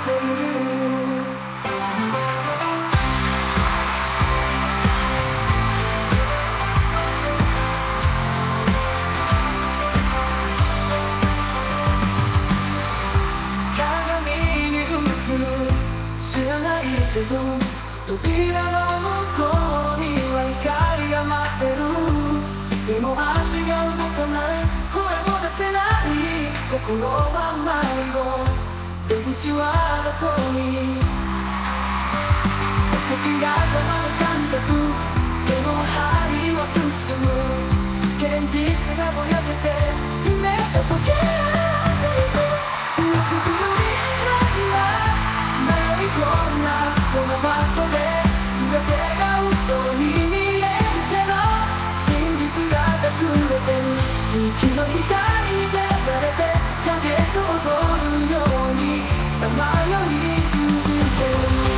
ってる。鏡に映る知らない自分、扉の向こうには光が待ってる。でも足が動かない、声も出せない、心は迷子、出口はどこに。時が止まる感覚、でも針は進む。現実がぼやけて夢と溶け合っていく。浮くより迷い込んだこの場所で全てが嘘に見えるけど、真実が隠れてる。月の光に照らされて影と踊るようにさまよい続いてる。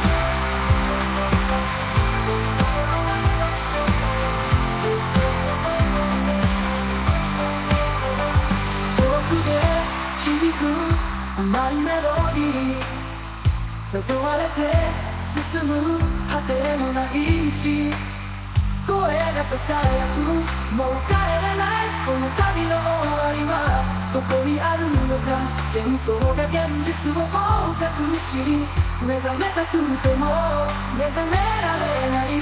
遠くで響く甘いメロディー、誘われて進む果てのない道。声がささやく、もう帰れないこの旅の終わりはどこにあるのか。幻想が現実を覆う隠し、目覚めたくても目覚められない。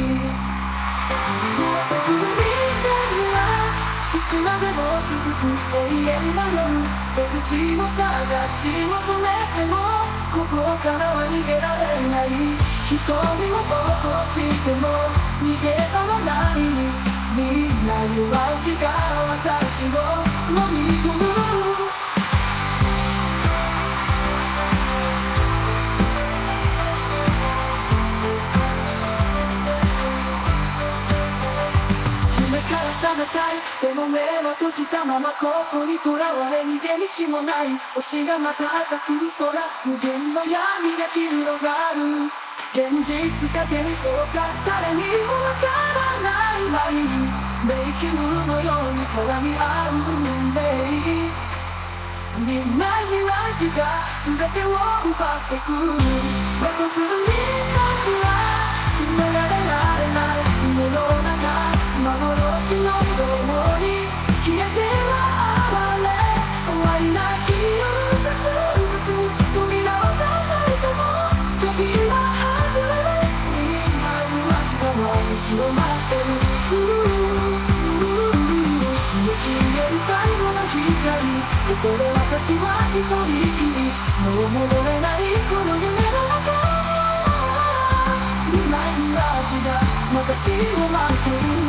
いつまでも続く永遠な夜、出口を探し求めてもここからは逃げられない。瞳を閉じても逃げ場のない未来は内が私を飲み込む。夢から覚めたい、でも目は閉じたままここにとらわれ逃げ道もない。星がまた赤く空、無限の闇が広がる。現実か幻想か誰にもわからないまい、迷宮のように絡み合う運命。見えない未来図が全てを奪ってく。残るみんなは埋められられない夢の中、幻のように消えては哀れ、終わりなき夜が続く。扉を叩いても扉外れない、未来は道を待ってる。消える最後の光、ここで私は一人きり、もう戻れないこの夢の中。未来の味が私を待ってる。